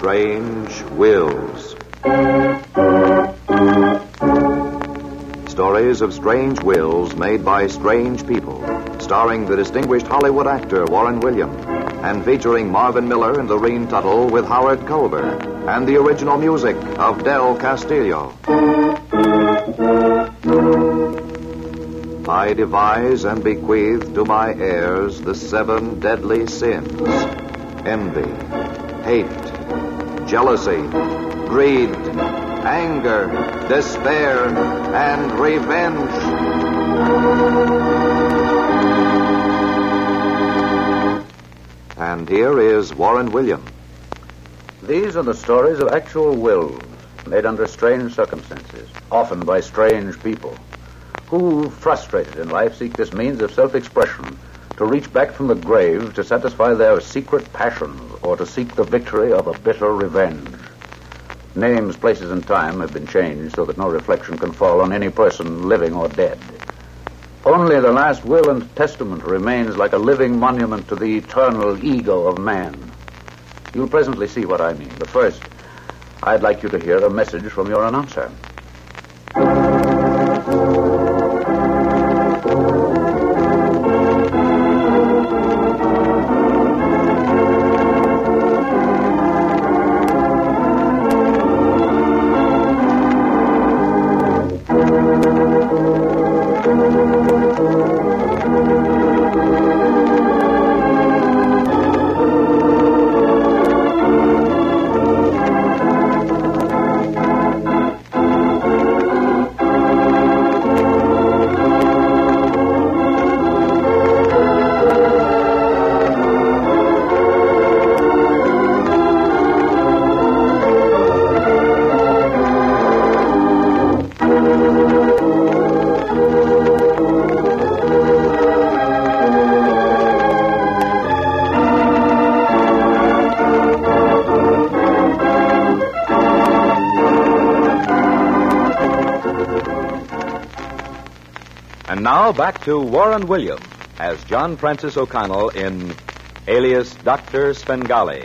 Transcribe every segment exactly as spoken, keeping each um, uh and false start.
Strange Wills. Stories of strange wills made by strange people, starring the distinguished Hollywood actor Warren Williams, and featuring Marvin Miller and Lorene Tuttle with Howard Culver, and the original music of Del Castillo. I devise and bequeath to my heirs the seven deadly sins: envy, hate, jealousy, greed, anger, despair, and revenge. And here is Warren Williams. These are the stories of actual wills made under strange circumstances, often by strange people, who, frustrated in life, seek this means of self-expression to reach back from the grave to satisfy their secret passions or to seek the victory of a bitter revenge. Names, places, and time have been changed so that no reflection can fall on any person, living or dead. Only the last will and testament remains like a living monument to the eternal ego of man. You'll presently see what I mean, but first, I'd like you to hear a message from your announcer. And now back to Warren Williams as John Francis O'Connell in Alias Doctor Svengali.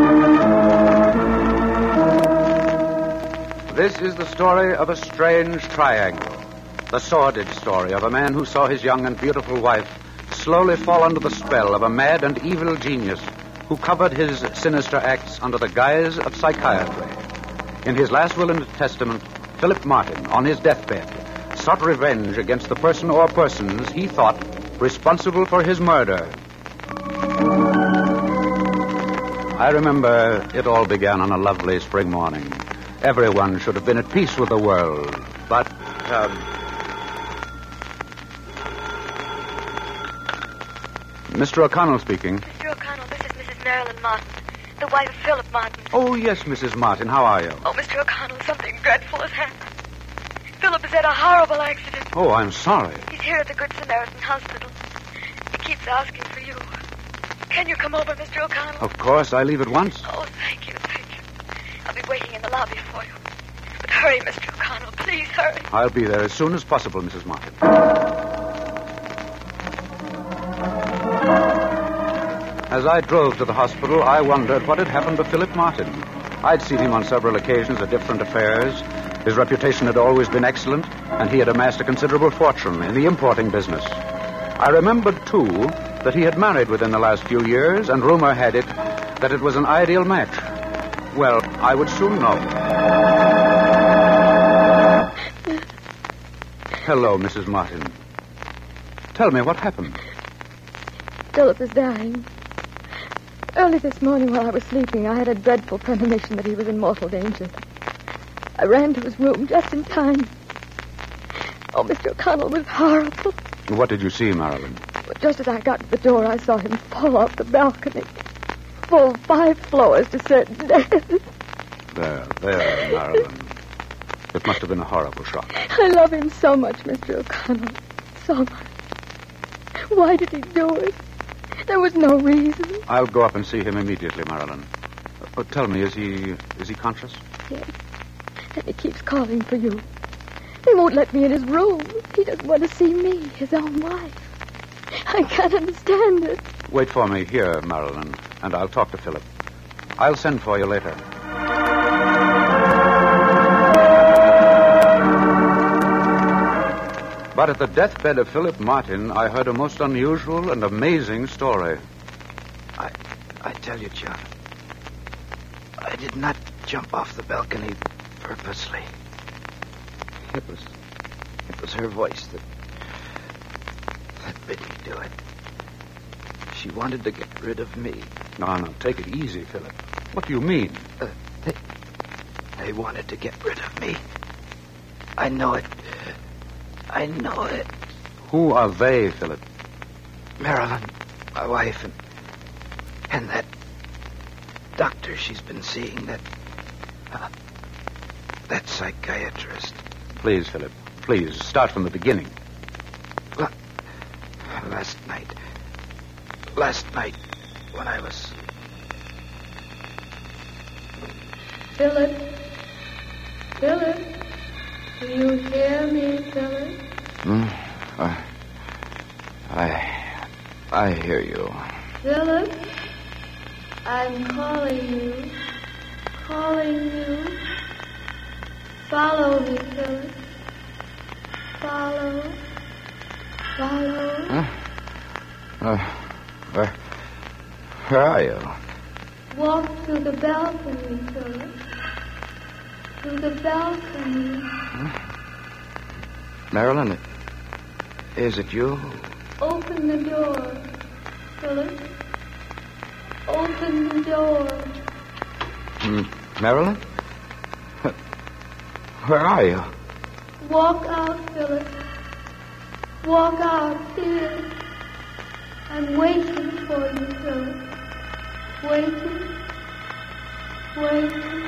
This is the story of a strange triangle. The sordid story of a man who saw his young and beautiful wife slowly fall under the spell of a mad and evil genius who covered his sinister acts under the guise of psychiatry. In his last will and testament, Philip Martin, on his deathbed, sought revenge against the person or persons he thought responsible for his murder. I remember it all began on a lovely spring morning. Everyone should have been at peace with the world, but... Um, Mister O'Connell speaking. Mister O'Connell, this is Missus Marilyn Martin, the wife of Philip Martin. Oh, yes, Missus Martin. How are you? Oh, Mister O'Connell, something dreadful has happened. Philip has had a horrible accident. Oh, I'm sorry. He's here at the Good Samaritan Hospital. He keeps asking for you. Can you come over, Mister O'Connell? Of course. I leave at once. Oh, thank you, thank you. I'll be waiting in the lobby for you. But hurry, Mister O'Connell. Please hurry. I'll be there as soon as possible, Missus Martin. As I drove to the hospital, I wondered what had happened to Philip Martin. I'd seen him on several occasions at different affairs. His reputation had always been excellent, and he had amassed a considerable fortune in the importing business. I remembered, too, that he had married within the last few years, and rumor had it that it was an ideal match. Well, I would soon know. Hello, Missus Martin. Tell me, what happened? Philip is dying. Early this morning while I was sleeping, I had a dreadful premonition that he was in mortal danger. I ran to his room just in time. Oh, Mister O'Connell, it was horrible. What did you see, Marilyn? But just as I got to the door, I saw him fall off the balcony. Fall five floors to certain death. There, there, Marilyn. It must have been a horrible shock. I love him so much, Mister O'Connell. So much. Why did he do it? There was no reason. I'll go up and see him immediately, Marilyn. But tell me, is he is he conscious? Yes. And he keeps calling for you. They won't let me in his room. He doesn't want to see me, his own wife. I can't understand it. Wait for me here, Marilyn, and I'll talk to Philip. I'll send for you later. But at the deathbed of Philip Martin, I heard a most unusual and amazing story. I, I tell you, John, I did not jump off the balcony purposely. It was, it was her voice that, that bid me do it. She wanted to get rid of me. No, no, take it easy, Philip. What do you mean? Uh, they, they wanted to get rid of me. I know it. I know it. Who are they, Philip? Marilyn, my wife, and, and that doctor she's been seeing, that, uh, that psychiatrist. Please, Philip, please, start from the beginning. La- last night, last night, when I was... Philip? Philip? Do you hear me, Philip? Hmm? Uh, I... I hear you. Philip? I'm calling you. Calling you. Follow me, Philip. Follow. Follow. Huh? Uh, where... Where are you? Walk to the balcony, Philip. To the balcony. Huh? Marilyn, is it you? Open the door, Philip. Open the door. Mm, Marilyn? Where are you? Walk out, Philip. Walk out here. I'm waiting for you, Philip. Waiting. Waiting.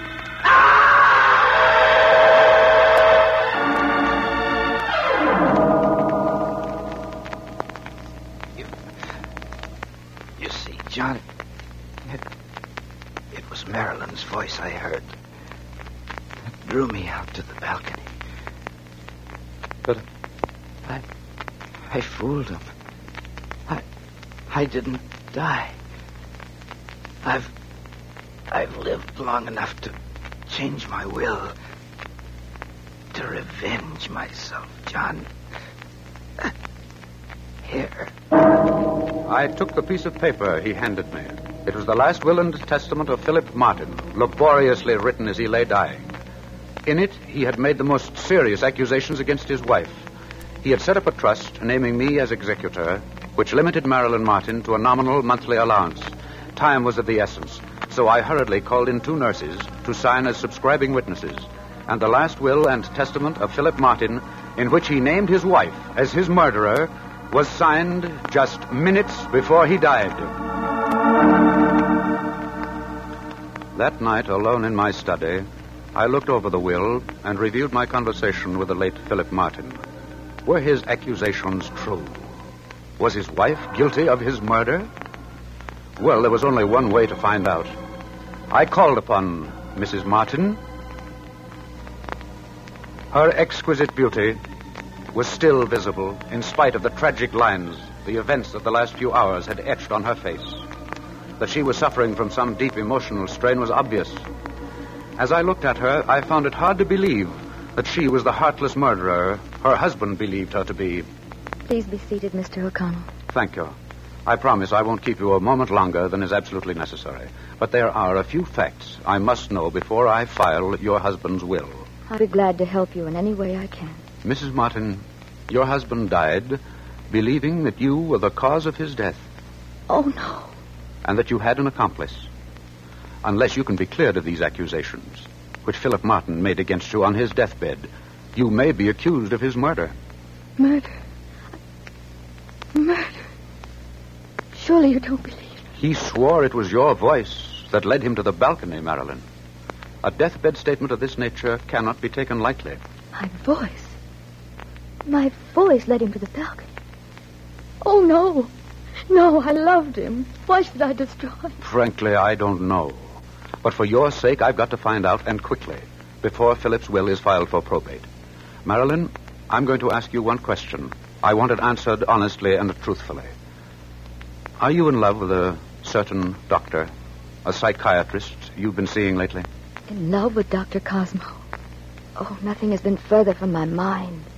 You, you see, John, it, it was Marilyn's voice I heard that drew me out to the balcony. But I, I fooled him. I, I didn't die. I've, I've lived long enough to change my will, to revenge myself, John. Here. I took the piece of paper he handed me. It was the last will and testament of Philip Martin, laboriously written as he lay dying. In it, he had made the most serious accusations against his wife. He had set up a trust, naming me as executor, which limited Marilyn Martin to a nominal monthly allowance. Time was of the essence, so I hurriedly called in two nurses to sign as subscribing witnesses. And the last will and testament of Philip Martin, in which he named his wife as his murderer, was signed just minutes before he died. That night, alone in my study, I looked over the will and reviewed my conversation with the late Philip Martin. Were his accusations true? Was his wife guilty of his murder? Well, there was only one way to find out. I called upon Missus Martin. Her exquisite beauty was still visible in spite of the tragic lines the events of the last few hours had etched on her face. That she was suffering from some deep emotional strain was obvious. As I looked at her, I found it hard to believe that she was the heartless murderer her husband believed her to be. Please be seated, Mister O'Connell. Thank you. I promise I won't keep you a moment longer than is absolutely necessary. But there are a few facts I must know before I file your husband's will. I'll be glad to help you in any way I can. Missus Martin, your husband died believing that you were the cause of his death. Oh, no. And that you had an accomplice. Unless you can be cleared of these accusations, which Philip Martin made against you on his deathbed, you may be accused of his murder. Murder? Murder? Surely you don't believe me. He swore it was your voice that led him to the balcony, Marilyn. A deathbed statement of this nature cannot be taken lightly. My voice? My voice led him to the balcony. Oh, no. No, I loved him. Why should I destroy him? Frankly, I don't know. But for your sake, I've got to find out, and quickly, before Philip's will is filed for probate. Marilyn, I'm going to ask you one question. I want it answered honestly and truthfully. Are you in love with a certain doctor, a psychiatrist you've been seeing lately? In love with Doctor Cosmo? Oh, nothing has been further from my mind.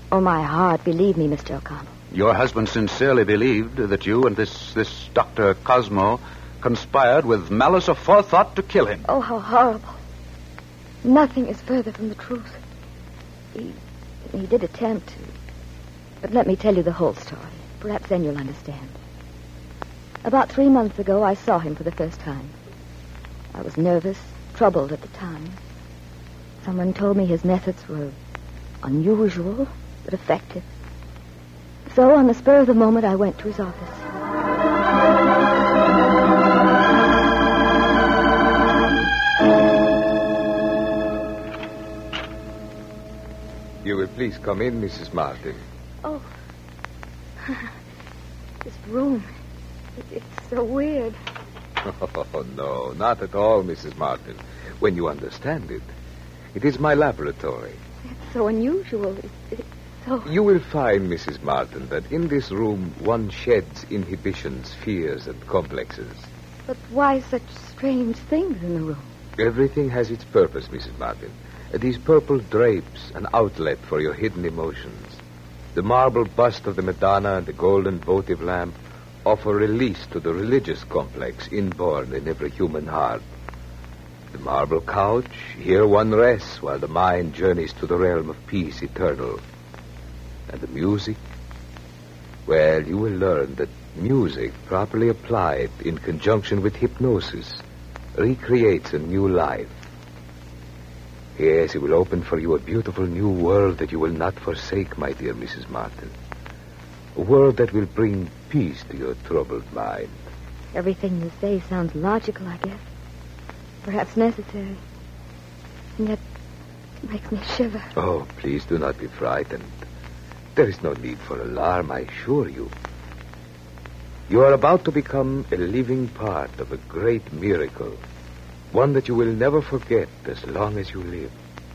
Oh, my heart, believe me, Mister O'Connell. Your husband sincerely believed that you and this, this Doctor Cosmo conspired with malice of forethought to kill him. Oh, how horrible. Nothing is further from the truth. He, he did attempt to. But let me tell you the whole story. Perhaps then you'll understand. About three months ago, I saw him for the first time. I was nervous, troubled at the time. Someone told me his methods were unusual, but effective. So, on the spur of the moment, I went to his office. You will please come in, Missus Martin. Oh. This room. It, it's so weird. Oh, no, not at all, Missus Martin. When you understand it. It is my laboratory. It's so unusual. It, it's so... You will find, Missus Martin, that in this room one sheds inhibitions, fears, and complexes. But why such strange things in the room? Everything has its purpose, Missus Martin. These purple drapes, an outlet for your hidden emotions. The marble bust of the Madonna and the golden votive lamp offer release to the religious complex inborn in every human heart. The marble couch, here one rests while the mind journeys to the realm of peace eternal. And the music? Well, you will learn that music, properly applied in conjunction with hypnosis, recreates a new life. Yes, it will open for you a beautiful new world that you will not forsake, my dear Missus Martin. A world that will bring peace to your troubled mind. Everything you say sounds logical, I guess. Perhaps necessary. And yet, it makes me shiver. Oh, please do not be frightened. There is no need for alarm, I assure you. You are about to become a living part of a great miracle. One that you will never forget as long as you live.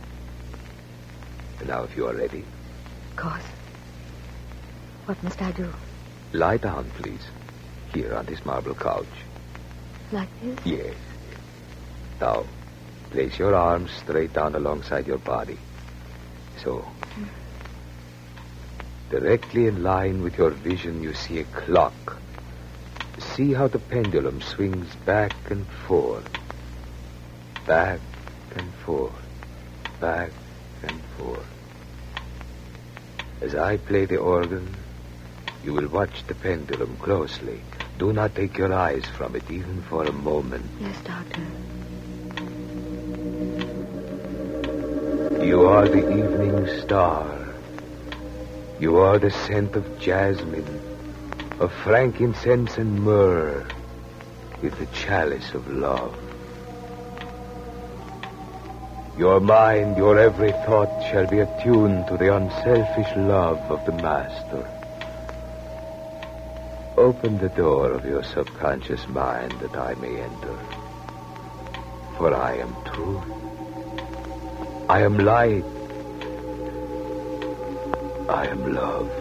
And now, if you are ready. Of course. What must I do? Lie down, please. Here on this marble couch. Like this? Yes. Now, place your arms straight down alongside your body. So. Mm. Directly in line with your vision, you see a clock. See how the pendulum swings back and forth. Back and forth. Back and forth. As I play the organ, you will watch the pendulum closely. Do not take your eyes from it even for a moment. Yes, Doctor. You are the evening star. You are the scent of jasmine, of frankincense and myrrh, with the chalice of love. Your mind, your every thought shall be attuned to the unselfish love of the Master. Open the door of your subconscious mind that I may enter. For I am truth. I am light. I am love.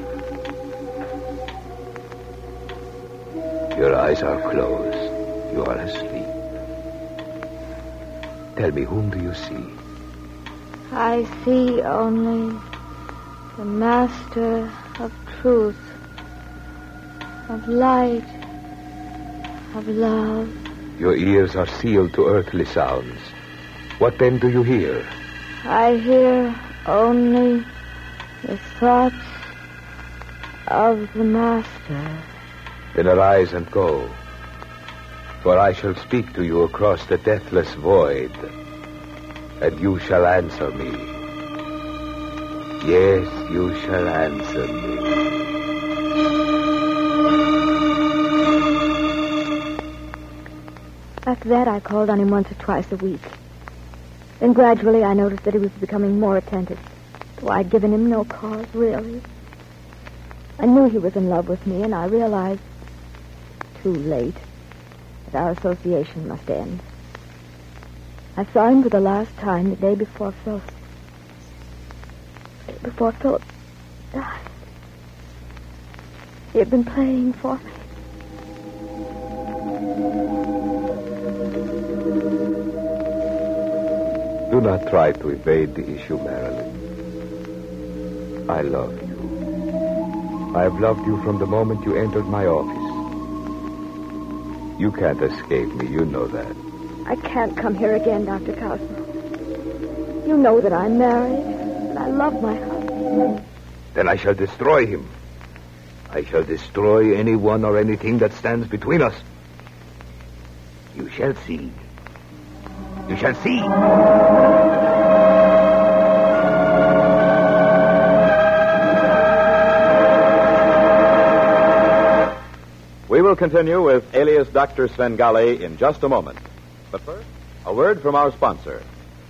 Your eyes are closed. You are asleep. Tell me, whom do you see? I see only the Master of truth, of light, of love. Your ears are sealed to earthly sounds. What then do you hear? I hear only the thoughts of the Master. Then arise and go, for I shall speak to you across the deathless void, and you shall answer me. Yes, you shall answer me. After that, I called on him once or twice a week. Then gradually I noticed that he was becoming more attentive, though I'd given him no cause, really. I knew he was in love with me, and I realized, too late, that our association must end. I saw him for the last time the day before Phil... before Philip died. He had been playing for me. Do not try to evade the issue, Marilyn. I love you. I have loved you from the moment you entered my office. You can't escape me, you know that. I can't come here again, Doctor Cosmo. You know that I'm married, and I love my husband. Then I shall destroy him. I shall destroy anyone or anything that stands between us. You shall see. You shall see. We will continue with Alias Doctor Svengali in just a moment. But first, a word from our sponsor.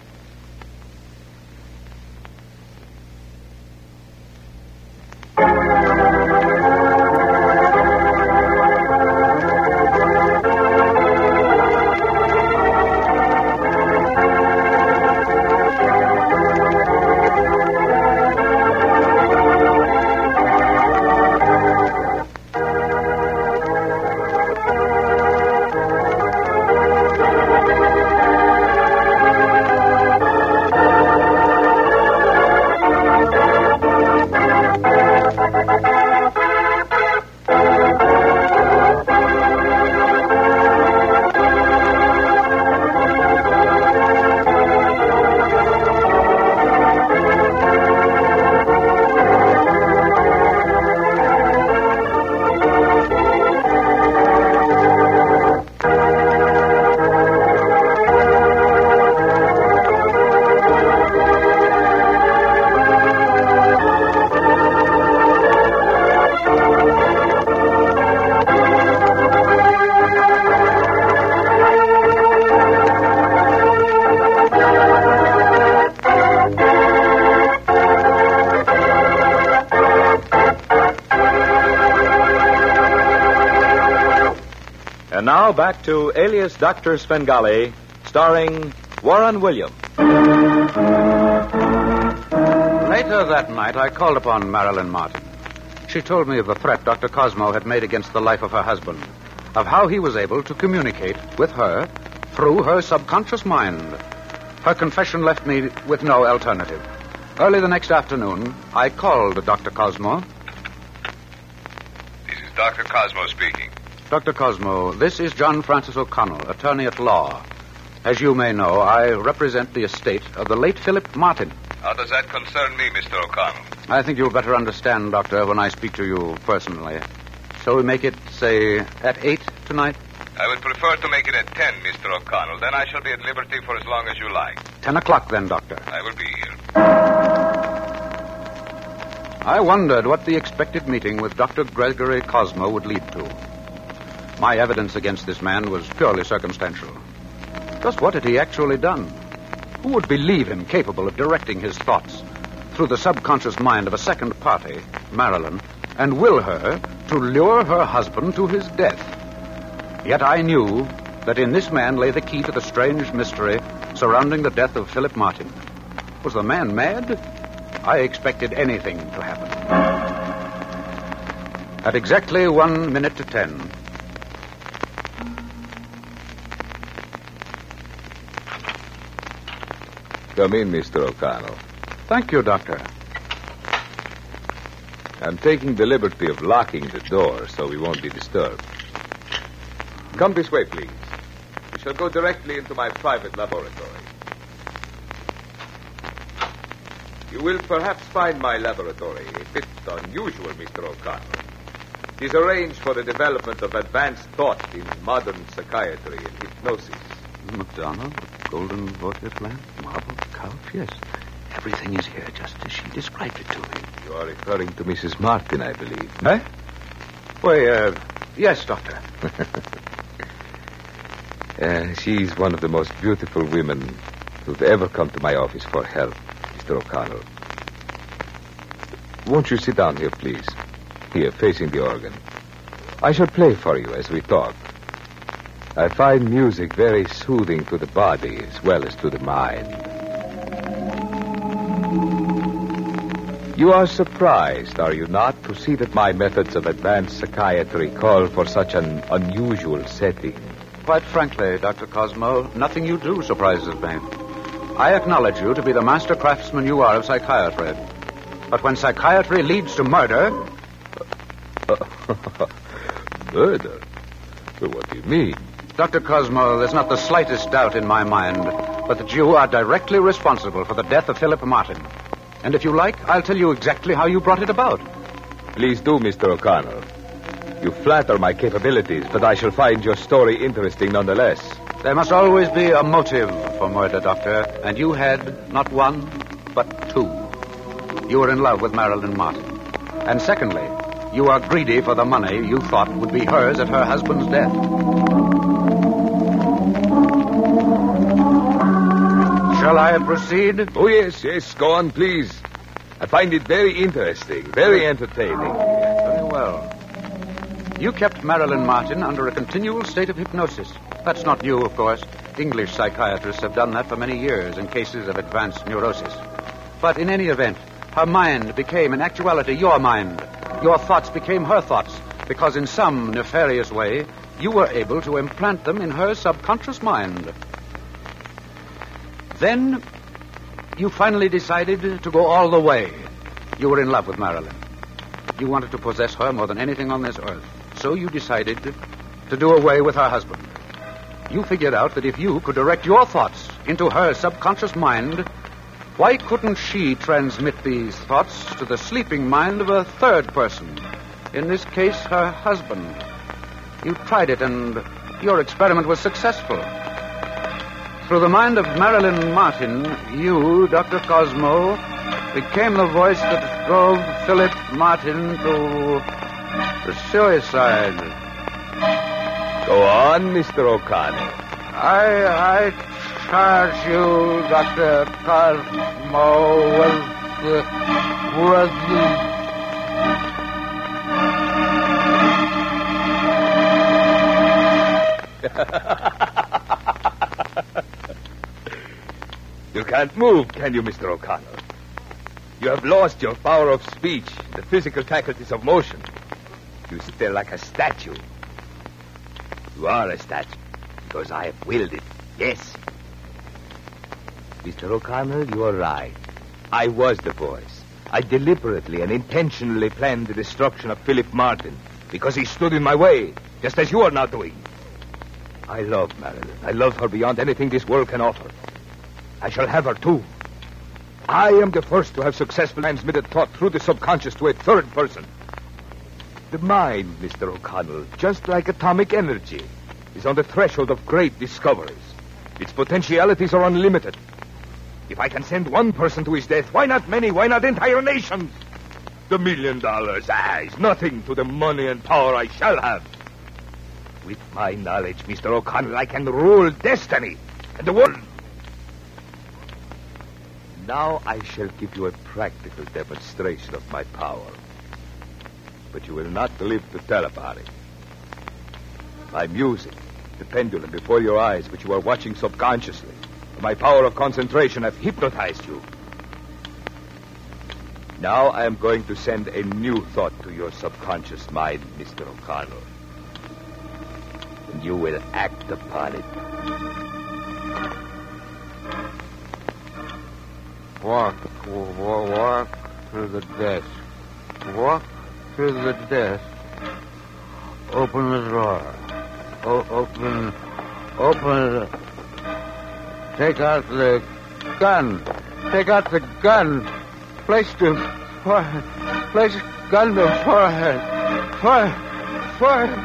And now back to Alias Doctor Svengali, starring Warren Williams. Later that night, I called upon Marilyn Martin. She told me of the threat Doctor Cosmo had made against the life of her husband, of how he was able to communicate with her through her subconscious mind. Her confession left me with no alternative. Early the next afternoon, I called Doctor Cosmo. This is Doctor Cosmo speaking. Doctor Cosmo, this is John Francis O'Connell, attorney at law. As you may know, I represent the estate of the late Philip Martin. How does that concern me, Mister O'Connell? I think you'll better understand, Doctor, when I speak to you personally. Shall we make it, say, at eight tonight? I would prefer to make it at ten, Mister O'Connell. Then I shall be at liberty for as long as you like. Ten o'clock, then, Doctor. I will be here. I wondered what the expected meeting with Doctor Gregory Cosmo would lead to. My evidence against this man was purely circumstantial. Just what had he actually done? Who would believe him capable of directing his thoughts through the subconscious mind of a second party, Marilyn, and will her to lure her husband to his death? Yet I knew that in this man lay the key to the strange mystery surrounding the death of Philip Martin. Was the man mad? I expected anything to happen. At exactly one minute to ten... Come in, Mister O'Connell. Thank you, Doctor. I'm taking the liberty of locking the door so we won't be disturbed. Come this way, please. We shall go directly into my private laboratory. You will perhaps find my laboratory a bit unusual, Mister O'Connell. It is arranged for the development of advanced thought in modern psychiatry and hypnosis. Madonna, golden votive lamp, marble couch, yes. Everything is here just as she described it to me. You are referring to Missus Martin, I believe. Eh? Why, uh, yes, Doctor. uh, she's one of the most beautiful women who've ever come to my office for help, Mister O'Connell. Won't you sit down here, please? Here, facing the organ. I shall play for you as we talk. I find music very soothing to the body as well as to the mind. You are surprised, are you not, to see that my methods of advanced psychiatry call for such an unusual setting? Quite frankly, Doctor Cosmo, nothing you do surprises me. I acknowledge you to be the master craftsman you are of psychiatry. But when psychiatry leads to murder... Murder? Well, what do you mean? Doctor Cosmo, there's not the slightest doubt in my mind but that you are directly responsible for the death of Philip Martin. And if you like, I'll tell you exactly how you brought it about. Please do, Mister O'Connell. You flatter my capabilities, but I shall find your story interesting nonetheless. There must always be a motive for murder, Doctor, and you had not one, but two. You were in love with Marilyn Martin. And secondly, you are greedy for the money you thought would be hers at her husband's death. Shall I proceed? Oh, yes, yes, go on, please. I find it very interesting, very entertaining. Very well. You kept Marilyn Martin under a continual state of hypnosis. That's not new, of course. English psychiatrists have done that for many years in cases of advanced neurosis. But in any event, her mind became in actuality your mind. Your thoughts became her thoughts, because in some nefarious way, you were able to implant them in her subconscious mind. Then, you finally decided to go all the way. You were in love with Marilyn. You wanted to possess her more than anything on this earth. So you decided to do away with her husband. You figured out that if you could direct your thoughts into her subconscious mind, why couldn't she transmit these thoughts to the sleeping mind of a third person? In this case, her husband. You tried it, and your experiment was successful. Through the mind of Marilyn Martin, you, Doctor Cosmo, became the voice that drove Philip Martin to, to suicide. Go on, Mister O'Connell. I, I charge you, Doctor Cosmo, with, with You can't move, can you, Mister O'Connell? You have lost your power of speech, the physical faculties of motion. You sit there like a statue. You are a statue, because I have willed it. Yes. Mister O'Connell, you are right. I was the voice. I deliberately and intentionally planned the destruction of Philip Martin, because he stood in my way, just as you are now doing. I love Marilyn. I love her beyond anything this world can offer. I shall have her, too. I am the first to have successfully transmitted thought through the subconscious to a third person. The mind, Mister O'Connell, just like atomic energy, is on the threshold of great discoveries. Its potentialities are unlimited. If I can send one person to his death, why not many? Why not entire nations? The million dollars, ah, is nothing to the money and power I shall have. With my knowledge, Mister O'Connell, I can rule destiny and the world. Now I shall give you a practical demonstration of my power. But you will not live to tell about it. My music, the pendulum before your eyes, which you are watching subconsciously, my power of concentration have hypnotized you. Now I am going to send a new thought to your subconscious mind, Mister O'Connell. And you will act upon it. Walk, walk, walk to the desk. Walk to the desk. Open the drawer. O- open, open the... Take out the gun. Take out the gun. Place the forehead. Place gun to forehead. Forehead. Forehead.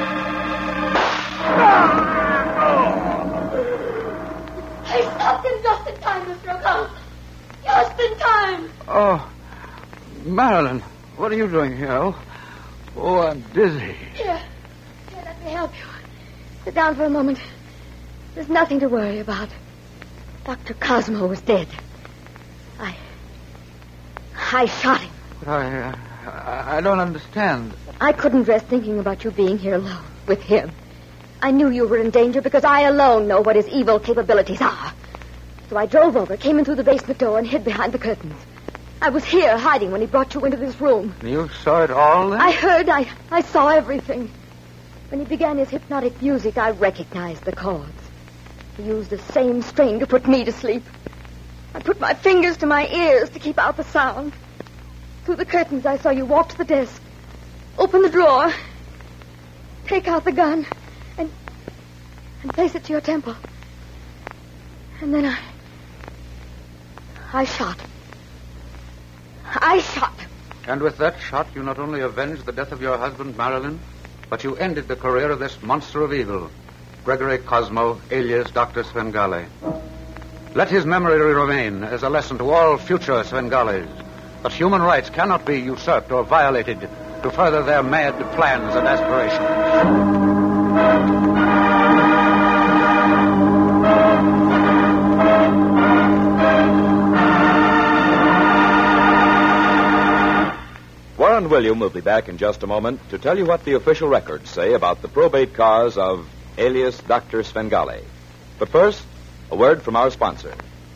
I stopped him just in time, Mister O'Connell. Just in time. Oh, Marilyn, what are you doing here? Oh, oh I'm dizzy. Here. Here, let me help you. Sit down for a moment. There's nothing to worry about. Doctor Cosmo was dead. I... I shot him. But I, I... I don't understand. I couldn't rest thinking about you being here alone with him. I knew you were in danger because I alone know what his evil capabilities are. So I drove over, came in through the basement door, and hid behind the curtains. I was here hiding when he brought you into this room. You saw it all then? I heard, I, I saw everything. When he began his hypnotic music, I recognized the chords. He used the same string to put me to sleep. I put my fingers to my ears to keep out the sound. Through the curtains, I saw you walk to the desk, open the drawer, take out the gun, and and place it to your temple. And then I... I shot. I shot. And with that shot, you not only avenged the death of your husband, Marilyn, but you ended the career of this monster of evil, Gregory Cosmo, alias Doctor Svengale. Let his memory remain as a lesson to all future Svengales that human rights cannot be usurped or violated to further their mad plans and aspirations. Warren William will be back in just a moment to tell you what the official records say about the probate cause of alias Doctor Svengale. But first, a word from our sponsor.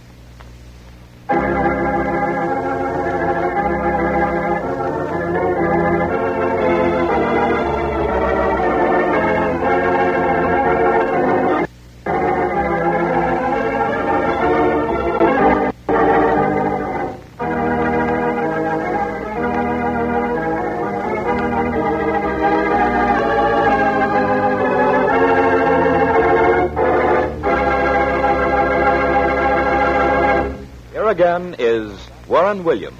Again is Warren William.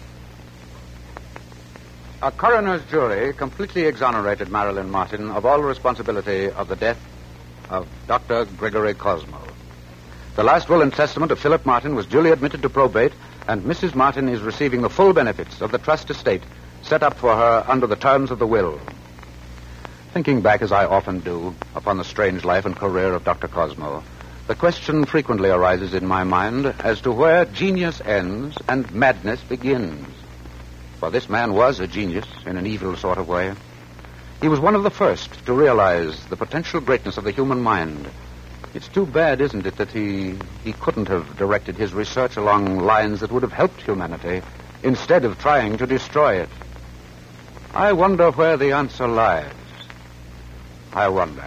A coroner's jury completely exonerated Marilyn Martin of all responsibility of the death of Doctor Gregory Cosmo. The last will and testament of Philip Martin was duly admitted to probate, and Missus Martin is receiving the full benefits of the trust estate set up for her under the terms of the will. Thinking back, as I often do, upon the strange life and career of Doctor Cosmo, the question frequently arises in my mind as to where genius ends and madness begins. For this man was a genius in an evil sort of way. He was one of the first to realize the potential greatness of the human mind. It's too bad, isn't it, that he, he couldn't have directed his research along lines that would have helped humanity instead of trying to destroy it. I wonder where the answer lies. I wonder.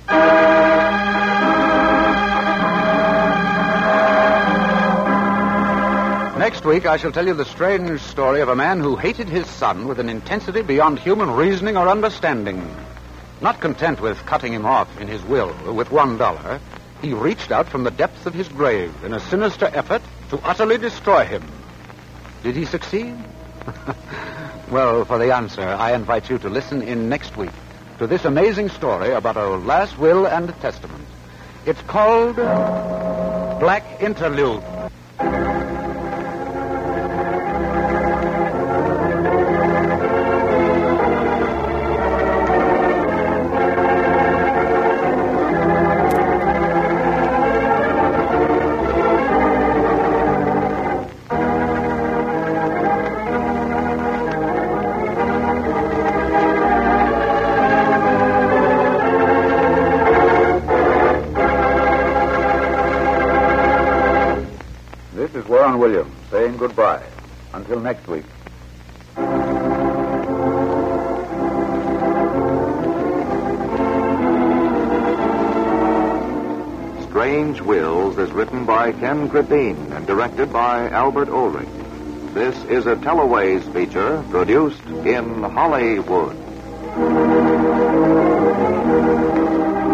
Next week, I shall tell you the strange story of a man who hated his son with an intensity beyond human reasoning or understanding. Not content with cutting him off in his will with one dollar, he reached out from the depths of his grave in a sinister effort to utterly destroy him. Did he succeed? Well, for the answer, I invite you to listen in next week to this amazing story about a last will and testament. It's called Black Interlude. Warren Williams saying goodbye. Until next week. Strange Wills is written by Ken Crippin and directed by Albert Ulrich. This is a Teleways feature produced in Hollywood.